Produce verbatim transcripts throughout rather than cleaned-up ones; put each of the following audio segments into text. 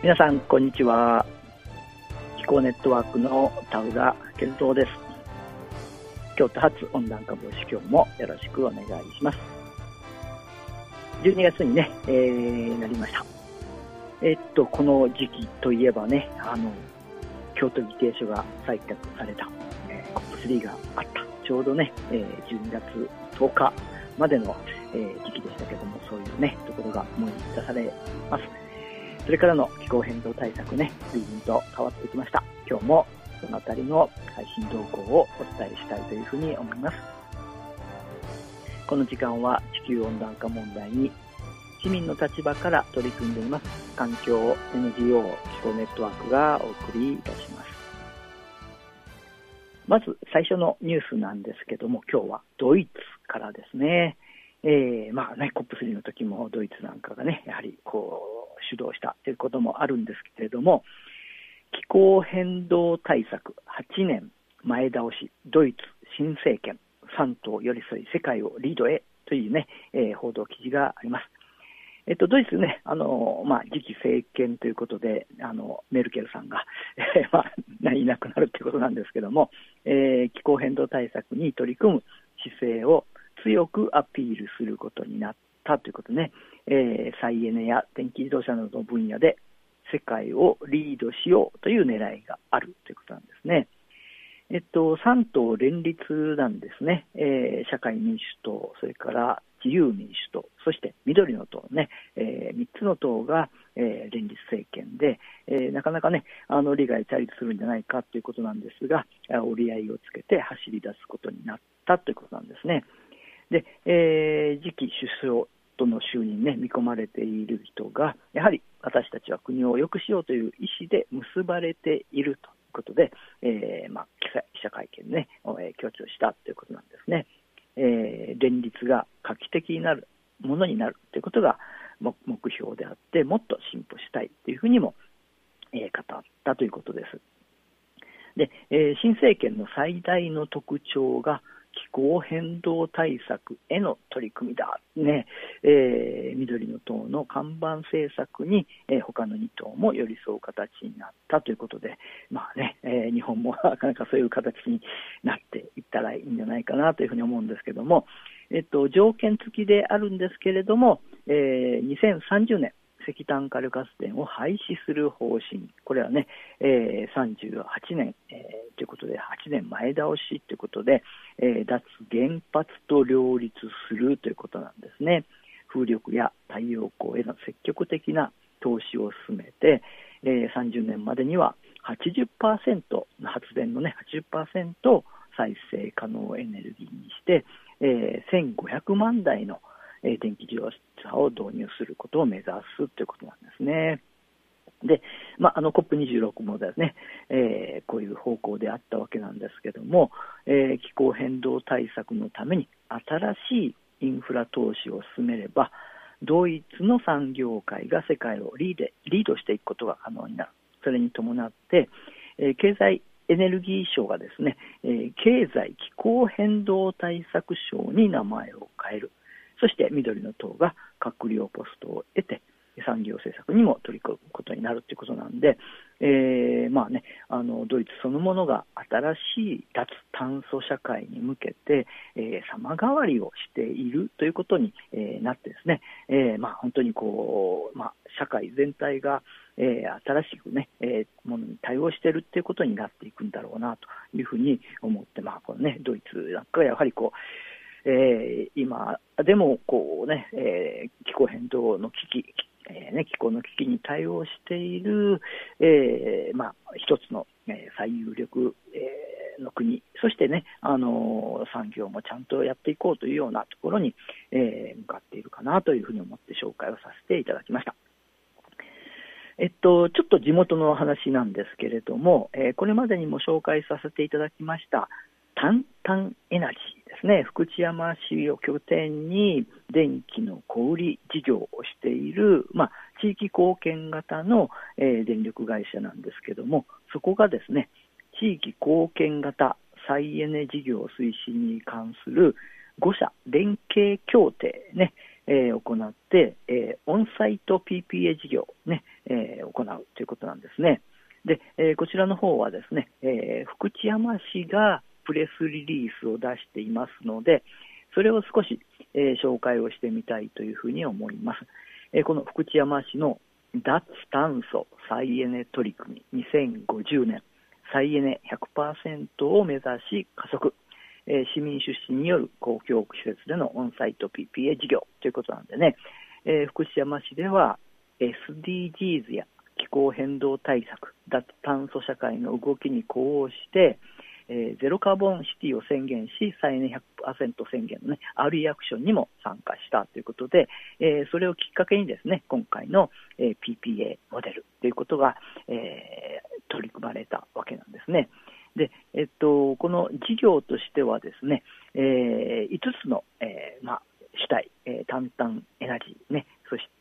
皆さんこんにちは。気候ネットワークの田浦健三です。京都発温暖化防止、今日もよろしくお願いします。じゅうにがつにね、えー、なりました。えっとこの時期といえばね、あの京都議定書が採択された、えー、コップスリー があった。ちょうどね、えー、じゅうにがつとおかまでの、えー、時期でしたけども、そういうねところが思い出されます。それからの気候変動対策ね、随分と変わってきました。今日もそのあたりの最新動向をお伝えしたいというふうに思います。この時間は地球温暖化問題に市民の立場から取り組んでいます環境 エヌジーオー 気候ネットワークがお送りいたします。まず最初のニュースなんですけども、今日はドイツからですね。えー、まあね、コップスリー の時もドイツなんかがね、やはりこう主導したということもあるんですけれども、気候変動対策はちねんまえ倒し、ドイツ新政権さん党寄り添い世界をリードへというね、えー、報道記事があります。えっと、ドイツね、あのまあ、次期政権ということで、あのメルケルさんが、えーまあ、いなくなるということなんですけども、えー、気候変動対策に取り組む姿勢を強くアピールすることになったということね、えー、再エネや電気自動車などの分野で世界をリードしようという狙いがあるということなんですね。えっと、さん党連立なんですね、えー、社会民主党、それから自由民主党、そして緑の党ね、えー、みっつの党が、えー、連立政権で、えー、なかなかね、あの利害対立するんじゃないかということなんですが、折り合いをつけて走り出すことになったということなんですね。で、えー、次期首相との就任ね、見込まれている人が、やはり私たちは国を良くしようという意思で結ばれているということで、えーまあ、記者会見ね、えー、強調したということなんですね。えー、連立が画期的になるものになるということが目標であって、もっと進歩したいというふうにも、えー、語ったということです。で、えー、新政権の最大の特徴が気候変動対策への取り組みだ、ねえー、緑の党の看板政策に、えー、他のに党も寄り添う形になったということで、まあねえー、日本もなかなかそういう形になっていったらいいんじゃないかなというふうに思うんですけども、えっと、条件付きであるんですけれども、えー、にせんさんじゅうねん石炭火力発電を廃止する方針、これはね、えー、さんじゅうはちねん、えー、ということではちねんまえ倒しということで、えー、脱原発と両立するということなんですね。風力や太陽光への積極的な投資を進めて、えー、さんじゅうねんまでには はちじゅっパーセント の発電のね はちじゅっパーセント を再生可能エネルギーにして、えー、せんごひゃくまんだいの電気自動車を導入することを目指すということなんですね。で、まあ、あの コップにじゅうろく もですね、えー、こういう方向であったわけなんですけども、えー、気候変動対策のために新しいインフラ投資を進めれば、ドイツの産業界が世界をリード、リードしていくことが可能になる。それに伴って、えー、経済エネルギー省がですね、えー、経済気候変動対策省に名前を変える。そして緑の党が閣僚ポストを得て産業政策にも取り組むことになるということなんで、えーまあね、あのドイツそのものが新しい脱炭素社会に向けて、えー、様変わりをしているということに、えー、なってですね、えーまあ、本当にこう、まあ、社会全体が、えー、新しくね、えー、ものに対応しているということになっていくんだろうなというふうに思って、まあこのね、ドイツなんかはやはりこうえー、今でもこう、ねえー、気候変動の危機、えーね、気候の危機に対応している、えーまあ、一つの、えー、最有力、えー、の国、そしてね、あのー、産業もちゃんとやっていこうというようなところに、えー、向かっているかなというふうに思って紹介をさせていただきました。えっと、ちょっと地元の話なんですけれども、えー、これまでにも紹介させていただきましたタンタンエナジーですね、福知山市を拠点に電気の小売事業をしている、まあ、地域貢献型の、えー、電力会社なんですけども、そこがですね、地域貢献型再エネ事業推進に関するご社連携協定ね、 えー、行って、えー、オンサイト ピーピーエー 事業を、ねえー、行うということなんですね。で、えー、こちらの方はですね、えー、福知山市がプレスリリースを出していますので、それを少し、えー、紹介をしてみたいというふうに思います。えー、この福知山市の脱炭素再エネ取り組みにせんごじゅうねん再エネ ひゃくパーセント を目指し加速、えー、市民出資による公共施設でのオンサイト ピーピーエー 事業ということなんでね、えー、福知山市では エスディージーズ や気候変動対策、脱炭素社会の動きに呼応して、えー、ゼロカーボンシティを宣言し、再エネ ひゃくパーセント 宣言の、ね、アールイーアクションにも参加したということで、えー、それをきっかけにですね、今回の、えー、ピーピーエー モデルということが、えー、取り組まれたわけなんですね。で、えっと、この事業としてはですね、えー、いつつの、えーまあ、主体、えー、タンタンエナジー、ね、そして、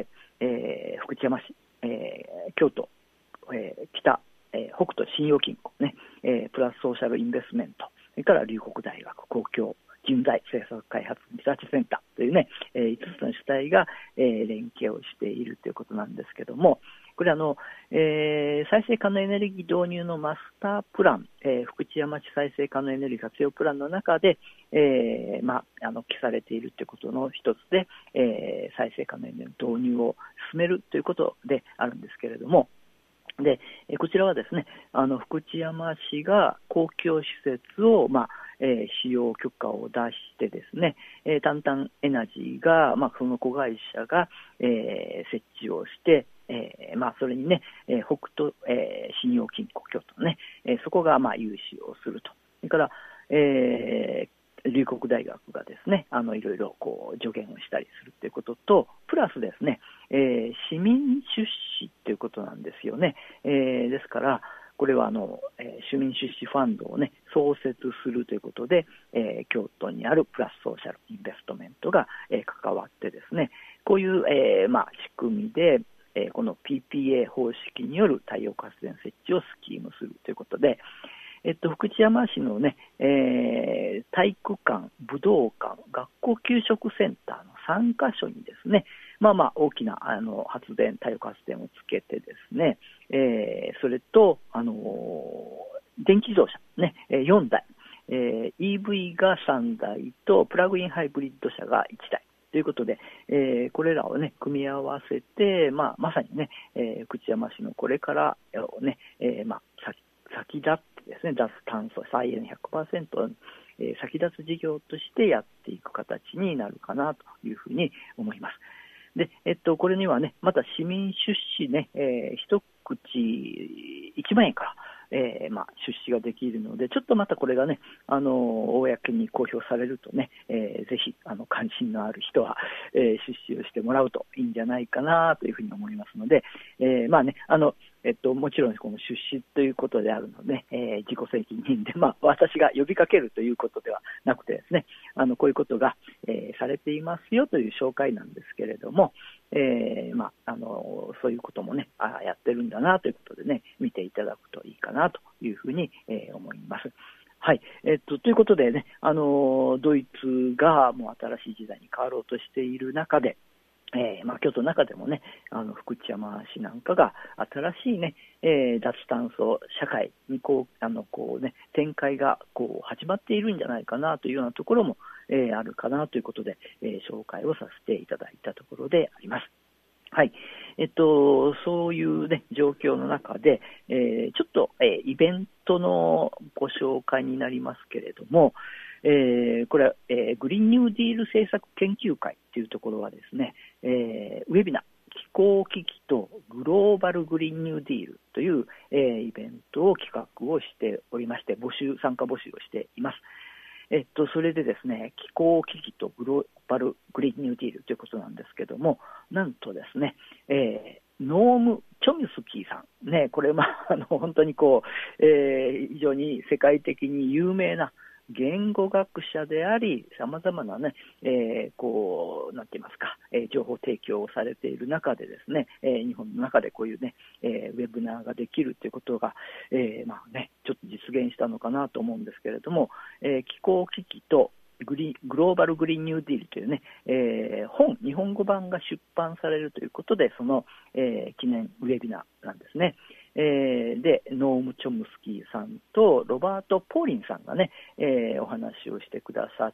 えー、福知山市、えー、京都、えー、北、えー、北斗信用金庫、ねえー、プラスソーシャルインベストメント、それから龍谷大学公共人材政策開発リサーチセンターというね、えー、いつつの主体が、えー、連携をしているということなんですけども、これあの、えー、再生可能エネルギー導入のマスタープラン、えー、福知山市再生可能エネルギー活用プランの中で、えーまあ、あの記されているということの一つで、えー、再生可能エネルギー導入を進めるということであるんですけれども、でこちらはですね、あの福知山市が公共施設を、まあえー、使用許可を出してですね、えー、タンタンエナジーが、まあ、その子会社が、えー、設置をして、えーまあ、それにね、えー、北斗、えー、信用金庫京都のね、えー、そこが、まあ、融資をすると。それから、えー龍谷大学がですね、あのいろいろこう助言をしたりするということと、プラスですね、えー、市民出資ということなんですよね。えー、ですから、これはあの、えー、市民出資ファンドをね、創設するということで、えー、京都にあるプラスソーシャルインベストメントが、えー、関わってですね、こういう、えーまあ、仕組みで、えー、この ピーピーエー 方式による太陽光発電設置をスキームするということで、えっと、福知山市のね、えー、体育館、武道館、学校給食センターのさんカ所にですね、まあまあ大きなあの発電、太陽光発電をつけてですね、えー、それと、あのー、電気自動車、ね、よんだい、えー、イーブイ がさんだいとプラグインハイブリッド車がいちだい。ということで、えー、これらを、ね、組み合わせて、まあ、まさにね、えー、福知山市のこれからをね、えーまあ、先先立ってですね、脱炭素、再エネ ひゃくパーセント、えー、先立つ事業としてやっていく形になるかなというふうに思います。で、えっと、これにはね、また市民出資ね、えー、一口いちまんえんから、えーまあ、出資ができるので、ちょっとまたこれがね、あの公に公表されるとね、えー、ぜひあの関心のある人は、えー、出資をしてもらうといいんじゃないかなというふうに思いますので、えー、まあね、あのえっと、もちろんこの出資ということであるので、えー、自己責任で、まあ、私が呼びかけるということではなくてですね、あのこういうことが、えー、されていますよという紹介なんですけれども、えーまあ、あのそういうこともね、あやってるんだなということでね、見ていただくといいかなというふうに、えー、思います。はい、えっと、ということでね、あのドイツがもう新しい時代に変わろうとしている中で、えーまあ、京都の中でもね、あの福知山市なんかが新しいね、えー、脱炭素社会にこうあのこうね展開がこう始まっているんじゃないかなというようなところも、えー、あるかなということで、えー、紹介をさせていただいたところであります。はい、えっと、そういう、ね、状況の中で、えー、ちょっと、えー、イベントのご紹介になりますけれども、えー、これは、えー、グリーンニューディール政策研究会というところはですね、えー、ウェビナー気候危機とグローバルグリーンニューディールという、えー、イベントを企画をしておりまして、募集参加募集をしています。えっと、それでですね、気候危機とグローバルグリーンニューディールということなんですけども、なんとですね、えー、ノーム・チョミスキーさん、ね、これ、まあ、あの本当にこう、えー、非常に世界的に有名な言語学者であり、さまざまなね、えー、こう、なんて言いますか、えー、情報提供をされている中でですね、えー、日本の中でこういうね、えー、ウェブナーができるということが、えー、まあね、ちょっと実現したのかなと思うんですけれども、えー、気候危機とグリグローバルグリーンニューディールというね、えー、本、日本語版が出版されるということで、その、えー、記念ウェビナーなんですね。えー、で、ノーム・チョムスキーさんとロバート・ポーリンさんがね、えー、お話をしてくださって、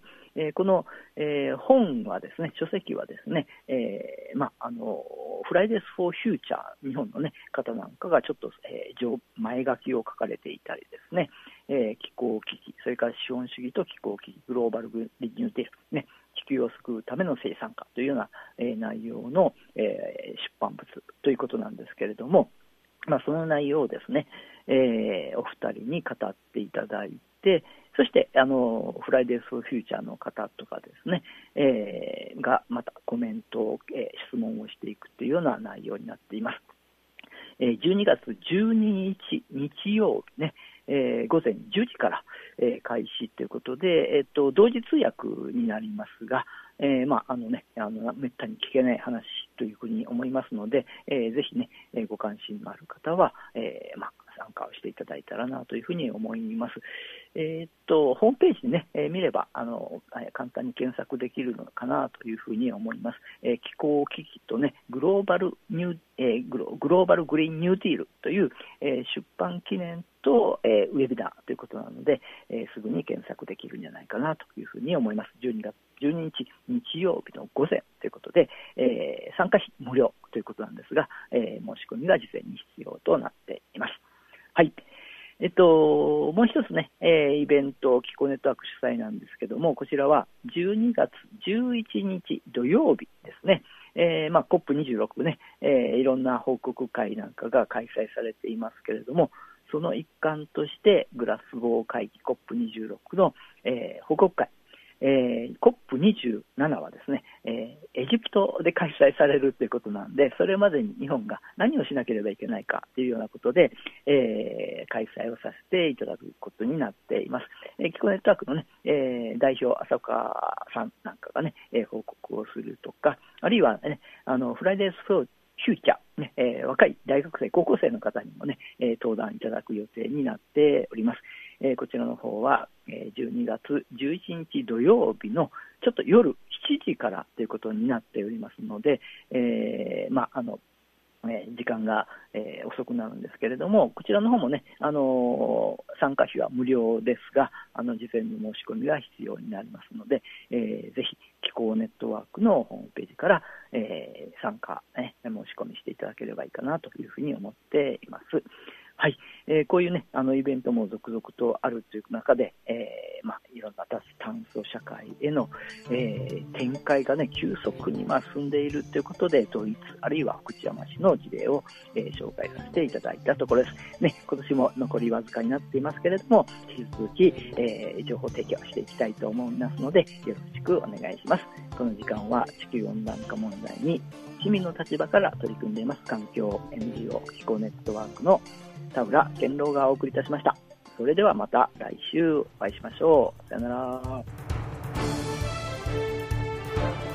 えー、この、えー、本はですね、書籍はですね、えーまあ、あのフライデーズ・フォー・フューチャー、日本の、ね、方なんかがちょっと、えー、前書きを書かれていたりですね、えー、気候危機、それから資本主義と気候危機、グローバルグリーンニューディール、ね、地球を救うための生産化というような、えー、内容の、えー、出版物ということなんですけれども、まあ、その内容をですね、えー、お二人に語っていただいて、そしてあのフライデーズ・フューチャーの方とかですね、えー、がまたコメントを、えー、質問をしていくというような内容になっています。えー、じゅうにがつじゅうににち日曜日ね、えー、午前じゅうじから、えー、開始ということで、えー、と同時通訳になりますが、えーまああのね、あのめったに聞けない話というふうに思いますので、えー、ぜひね、えー、ご関心のある方は、えーまあ、参加をしていただいたらなというふうに思います。えー、っとホームページで、ねえー、見ればあの簡単に検索できるのかなというふうに思います。えー、気候危機と、ね、グローバルニュー、えー、グロ、グローバルグリーンニューディールという、えー、出版記念と、えー、ウェビナーということなので、えー、すぐに検索できるんじゃないかなというふうに思います。じゅうにがつじゅうににち日曜日の午前ということで、えー、参加費無料ということなんですが、えー、申し込みが事前に必要となっています。はい。えっと、もう一つね、えー、イベント、気候ネットワーク主催なんですけども、こちらはじゅうにがつじゅういちにち土曜日ですね。えーまあ、コップにじゅうろく ね、えー、いろんな報告会なんかが開催されていますけれども、その一環としてグラスゴー会議 コップにじゅうろく の、えー、報告会、えー、コップにじゅうなな はですね、えー、エジプトで開催されるということなんで、それまでに日本が何をしなければいけないかというようなことで、えー、開催をさせていただくことになっています。えー、気候ネットワークの、ねえー、代表、浅岡さんなんかが、ねえー、報告をするとか、あるいは、ね、あのフライデーズ・フォー・フューチャー、ねえー、若い大学生、高校生の方にも、ねえー、登壇いただく予定になっております。えー、こちらの方は、えー、じゅうにがつじゅういちにち土曜日のちょっと夜しちじからということになっておりますので、えーまああのえー、時間が、えー、遅くなるんですけれども、こちらの方もね、あのー、参加費は無料ですが、あの事前の申し込みが必要になりますので、えー、ぜひ気候ネットワークのホームページから、えー、参加、ね、申し込みしていただければいいかなというふうに思っています。はい、えー、こういうね、あのイベントも続々とあるという中で、えーまあ、いろんな脱炭素社会への、えー、展開がね、急速にまあ進んでいるということで、ドイツ、あるいは福知山市の事例を、えー、紹介させていただいたところです。ね、今年も残りわずかになっていますけれども、引き続き、えー、情報提供していきたいと思いますので、よろしくお願いします。この時間は地球温暖化問題に市民の立場から取り組んでいます環境 エヌジーオー 気候ネットワークの田浦健郎がお送りいたしました。それではまた来週お会いしましょう。さよなら。